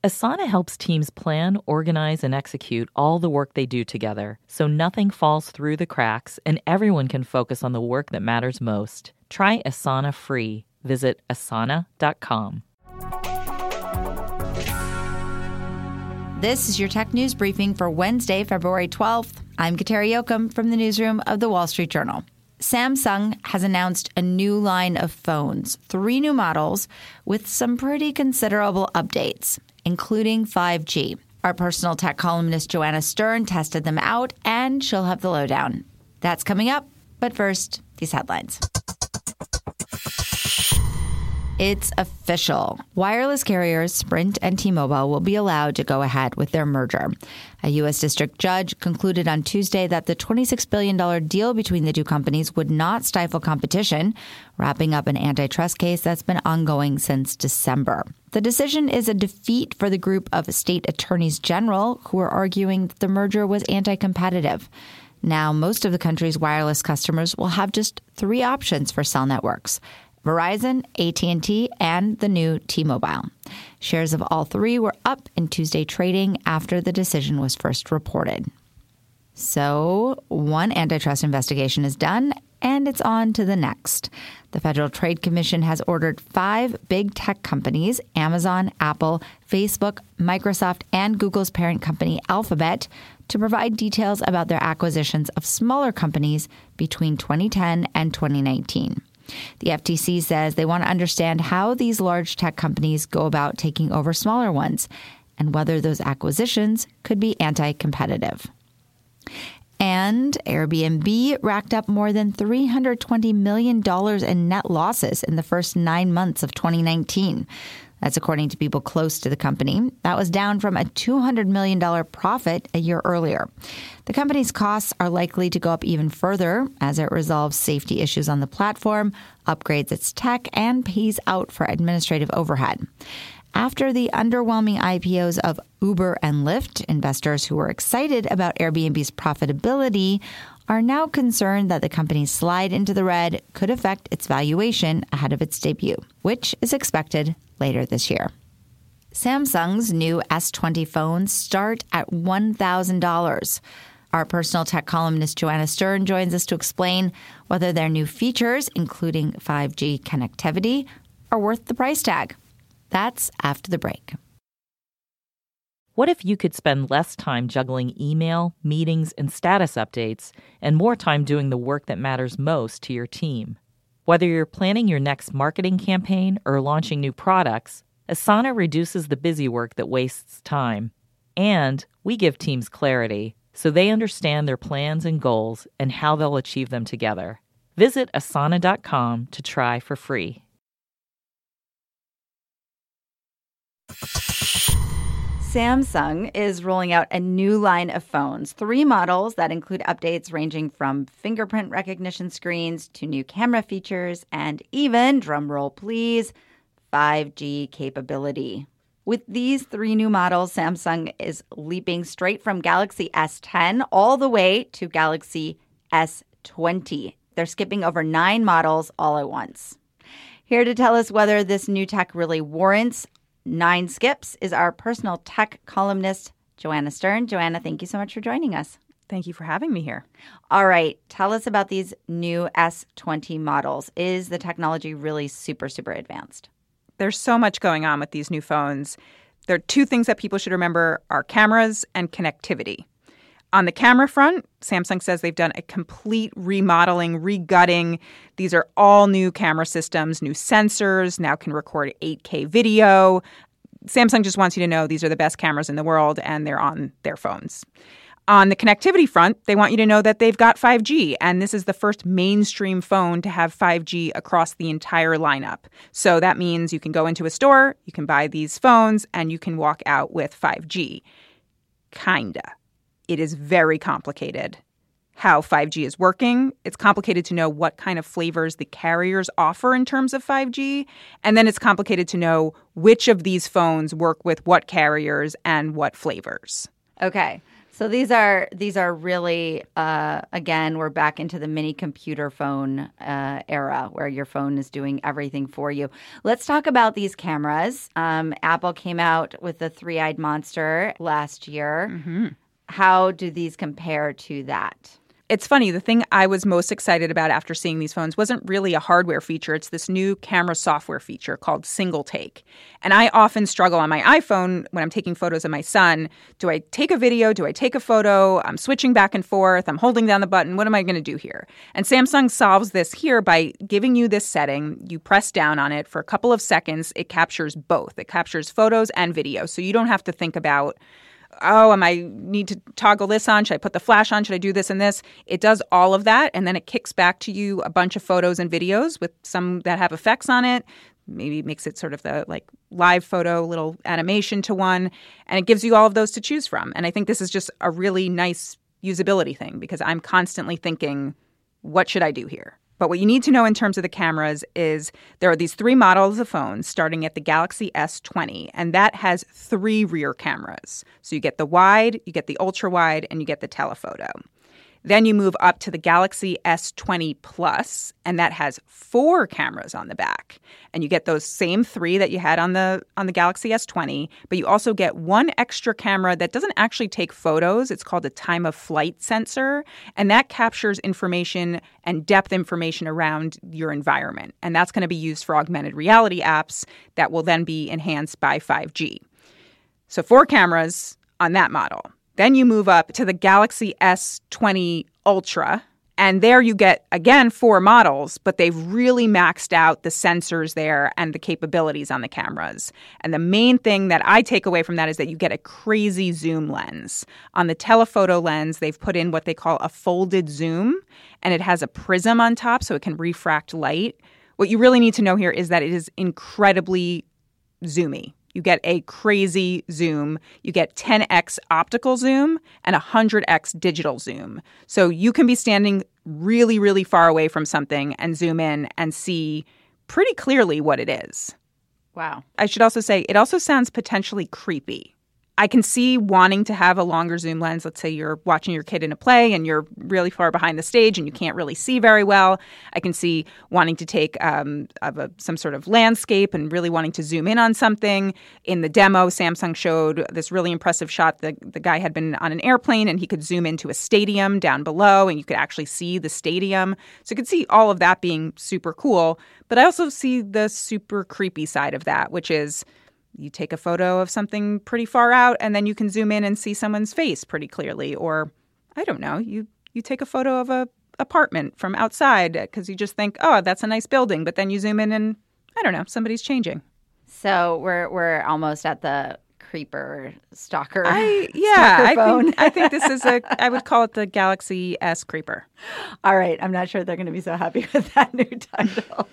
Asana helps teams plan, organize, and execute all the work they do together, so nothing falls through the cracks and everyone can focus on the work that matters most. Try Asana free. Visit asana.com. This is your tech news briefing for Wednesday, February 12th. I'm Kateri Jochum from the newsroom of The Wall Street Journal. Samsung has announced a new line of phones, 3 new models with some pretty considerable updates, including 5G. Our personal tech columnist Joanna Stern tested them out, and she'll have the lowdown. That's coming up, but first, these headlines. It's official. Wireless carriers Sprint and T-Mobile will be allowed to go ahead with their merger. A U.S. district judge concluded on Tuesday that the $26 billion deal between the two companies would not stifle competition, wrapping up an antitrust case that's been ongoing since December. The decision is a defeat for the group of state attorneys general who are arguing that the merger was anti-competitive. Now, most of the country's wireless customers will have just 3 options for cell networks: Verizon, AT&T, and the new T-Mobile. Shares of all 3 were up in Tuesday trading after the decision was first reported. So, one antitrust investigation is done, and it's on to the next. The Federal Trade Commission has ordered 5 big tech companies, Amazon, Apple, Facebook, Microsoft, and Google's parent company, Alphabet, to provide details about their acquisitions of smaller companies between 2010 and 2019. The FTC says they want to understand how these large tech companies go about taking over smaller ones and whether those acquisitions could be anti-competitive. And Airbnb racked up more than $320 million in net losses in the first 9 months of 2019. That's according to people close to the company. That was down from a $200 million profit a year earlier. The company's costs are likely to go up even further as it resolves safety issues on the platform, upgrades its tech, and pays out for administrative overhead. After the underwhelming IPOs of Uber and Lyft, investors who were excited about Airbnb's profitability are now concerned that the company's slide into the red could affect its valuation ahead of its debut, which is expected later this year. Samsung's new S20 phones start at $1,000. Our personal tech columnist Joanna Stern joins us to explain whether their new features, including 5G connectivity, are worth the price tag. That's after the break. What if you could spend less time juggling email, meetings, and status updates, and more time doing the work that matters most to your team? Whether you're planning your next marketing campaign or launching new products, Asana reduces the busy work that wastes time. And we give teams clarity so they understand their plans and goals and how they'll achieve them together. Visit asana.com to try for free. Samsung is rolling out a new line of phones, 3 models that include updates ranging from fingerprint recognition screens to new camera features and even, drumroll please, 5G capability. With these 3 new models, Samsung is leaping straight from Galaxy S10 all the way to Galaxy S20. They're skipping over 9 models all at once. Here to tell us whether this new tech really warrants 9 skips is our personal tech columnist, Joanna Stern. Joanna, thank you so much for joining us. Thank you for having me here. All right. Tell us about these new S20 models. Is the technology really super, super advanced? There's so much going on with these new phones. There are 2 things that people should remember are cameras and connectivity. On the camera front, Samsung says they've done a complete remodeling, regutting. These are all new camera systems, new sensors, now can record 8K video. Samsung just wants you to know these are the best cameras in the world and they're on their phones. On the connectivity front, they want you to know that they've got 5G, and this is the first mainstream phone to have 5G across the entire lineup. So that means you can go into a store, you can buy these phones, and you can walk out with 5G. Kinda. It is very complicated how 5G is working. It's complicated to know what kind of flavors the carriers offer in terms of 5G. And then it's complicated to know which of these phones work with what carriers and what flavors. Okay. So these are really, again, we're back into the mini computer phone era where your phone is doing everything for you. Let's talk about these cameras. Apple came out with the three-eyed monster last year. Mm-hmm. How do these compare to that? It's funny. The thing I was most excited about after seeing these phones wasn't really a hardware feature. It's this new camera software feature called Single Take. And I often struggle on my iPhone when I'm taking photos of my son. Do I take a video? Do I take a photo? I'm switching back and forth. I'm holding down the button. What am I going to do here? And Samsung solves this here by giving you this setting. You press down on it for a couple of seconds. It captures both. It captures photos and video. So you don't have to think about, I need to toggle this on? Should I put the flash on? Should I do this and this? It does all of that, and then it kicks back to you a bunch of photos and videos with some that have effects on it. Maybe makes it sort of the like live photo, little animation to one, and it gives you all of those to choose from. And I think this is just a really nice usability thing because I'm constantly thinking, what should I do here? But what you need to know in terms of the cameras is there are these three models of phones starting at the Galaxy S20, and that has 3 rear cameras. So you get the wide, you get the ultra wide, and you get the telephoto. Then you move up to the Galaxy S20 Plus, and that has 4 cameras on the back. And you get those same 3 that you had on the Galaxy S20, but you also get 1 extra camera that doesn't actually take photos. It's called a time of flight sensor, and that captures information and depth information around your environment. And that's going to be used for augmented reality apps that will then be enhanced by 5G. So 4 cameras on that model. Then you move up to the Galaxy S20 Ultra, and there you get, again, 4 models, but they've really maxed out the sensors there and the capabilities on the cameras. And the main thing that I take away from that is that you get a crazy zoom lens. On the telephoto lens, they've put in what they call a folded zoom, and it has a prism on top so it can refract light. What you really need to know here is that it is incredibly zoomy. You get a crazy zoom. You get 10x optical zoom and 100x digital zoom. So you can be standing really, really far away from something and zoom in and see pretty clearly what it is. Wow. I should also say it also sounds potentially creepy. I can see wanting to have a longer zoom lens. Let's say you're watching your kid in a play and you're really far behind the stage and you can't really see very well. I can see wanting to take some sort of landscape and really wanting to zoom in on something. In the demo, Samsung showed this really impressive shot. The guy had been on an airplane and he could zoom into a stadium down below and you could actually see the stadium. So you could see all of that being super cool. But I also see the super creepy side of that, which is you take a photo of something pretty far out and then you can zoom in and see someone's face pretty clearly. Or, I don't know, you take a photo of a apartment from outside because you just think, oh, that's a nice building. But then you zoom in and, I don't know, somebody's changing. So we're almost at the creeper stalker. Stalker phone. I think this is I would call it the Galaxy S Creeper. All right. I'm not sure they're going to be so happy with that new title.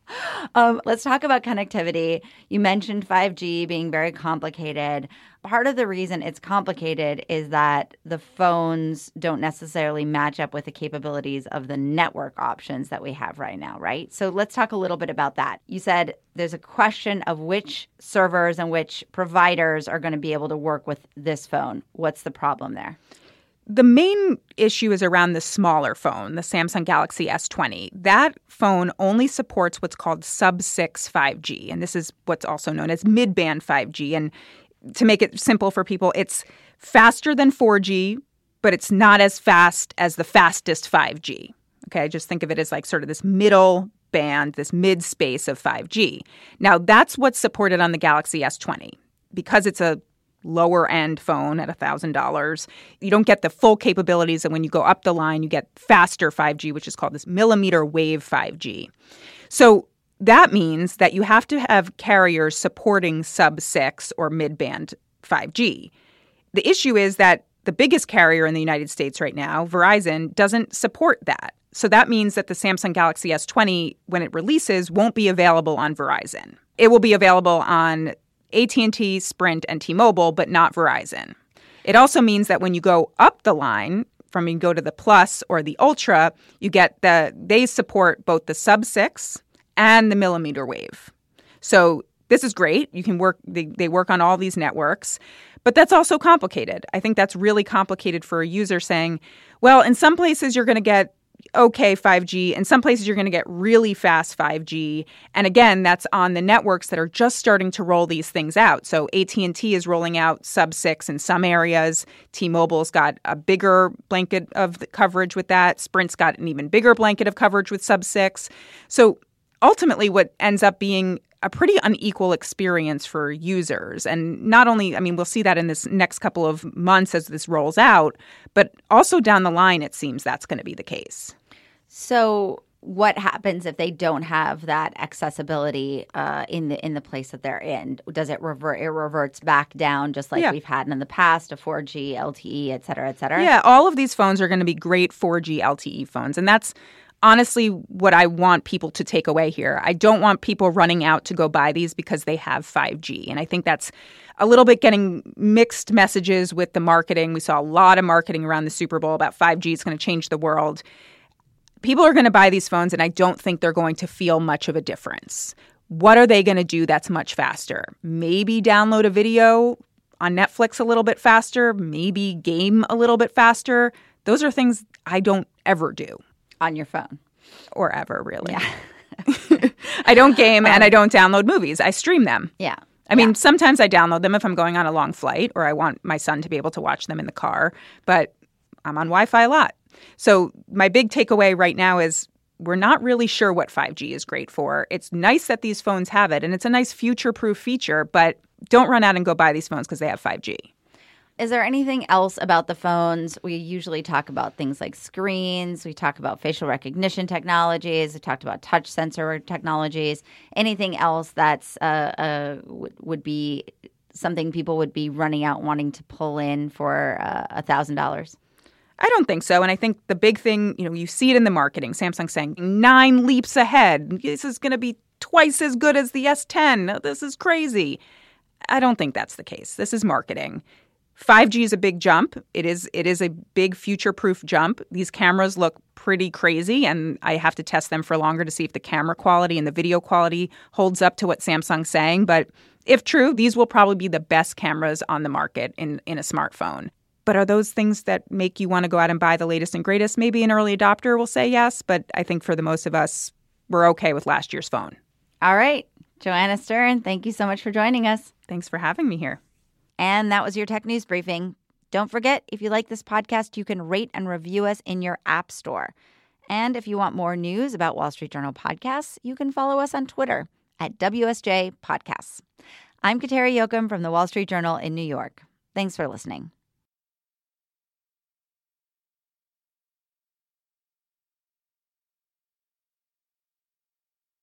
Let's talk about connectivity. You mentioned 5G being very complicated. Part of the reason it's complicated is that the phones don't necessarily match up with the capabilities of the network options that we have right now, right? So let's talk a little bit about that. You said there's a question of which servers and which providers are going to be able to work with this phone. What's the problem there? The main issue is around the smaller phone, the Samsung Galaxy S20. That phone only supports what's called sub-6 5G, and this is what's also known as mid-band 5G. And to make it simple for people, it's faster than 4G, but it's not as fast as the fastest 5G. Okay, just think of it as like sort of this middle band, this mid-space of 5G. Now, that's what's supported on the Galaxy S20. Because it's a lower-end phone at $1,000, you don't get the full capabilities. And when you go up the line, you get faster 5G, which is called this millimeter wave 5G. So that means that you have to have carriers supporting sub-6 or mid-band 5G. The issue is that the biggest carrier in the United States right now, Verizon, doesn't support that. So that means that the Samsung Galaxy S20, when it releases, won't be available on Verizon. It will be available on AT&T, Sprint, and T-Mobile, but not Verizon. It also means that when you go up the line, from you go to the Plus or the Ultra, you get they support both the sub-6 and the millimeter wave. So this is great. You can work, they work on all these networks, but that's also complicated. I think that's really complicated for a user saying, well, in some places you're going to get okay 5G. In some places you're going to get really fast 5G. And again, that's on the networks that are just starting to roll these things out. So AT&T is rolling out sub-6 in some areas. T-Mobile's got a bigger blanket of the coverage with that. Sprint's got an even bigger blanket of coverage with sub-6. So ultimately what ends up being a pretty unequal experience for users. And not only, I mean, we'll see that in this next couple of months as this rolls out, but also down the line, it seems that's going to be the case. So what happens if they don't have that accessibility in the place that they're in? Does it revert? It reverts back down just like we've had in the past to 4G, LTE, et cetera, et cetera? Yeah, all of these phones are going to be great 4G LTE phones. And that's honestly what I want people to take away here. I don't want people running out to go buy these because they have 5G. And I think that's a little bit getting mixed messages with the marketing. We saw a lot of marketing around the Super Bowl about 5G. It's going to change the world. People are going to buy these phones, and I don't think they're going to feel much of a difference. What are they going to do that's much faster? Maybe download a video on Netflix a little bit faster, maybe game a little bit faster. Those are things I don't ever do. On your phone. Or ever, really. Yeah. I don't game and I don't download movies. I stream them. Yeah. I mean, sometimes I download them if I'm going on a long flight or I want my son to be able to watch them in the car. But I'm on Wi-Fi a lot. So my big takeaway right now is we're not really sure what 5G is great for. It's nice that these phones have it, and it's a nice future-proof feature, but don't run out and go buy these phones because they have 5G. Is there anything else about the phones? We usually talk about things like screens. We talk about facial recognition technologies. We talked about touch sensor technologies. Anything else that's would be something people would be running out wanting to pull in for $1,000? I don't think so. And I think the big thing, you see it in the marketing. Samsung's saying 9 leaps ahead. This is going to be twice as good as the S10. This is crazy. I don't think that's the case. This is marketing. 5G is a big jump. It is a big future-proof jump. These cameras look pretty crazy, and I have to test them for longer to see if the camera quality and the video quality holds up to what Samsung's saying. But if true, these will probably be the best cameras on the market in a smartphone. But are those things that make you want to go out and buy the latest and greatest? Maybe an early adopter will say yes, but I think for the most of us, we're okay with last year's phone. All right. Joanna Stern, thank you so much for joining us. Thanks for having me here. And that was your Tech News Briefing. Don't forget, if you like this podcast, you can rate and review us in your app store. And if you want more news about Wall Street Journal podcasts, you can follow us on Twitter at WSJ Podcasts. I'm Kateri Jochum from the Wall Street Journal in New York. Thanks for listening.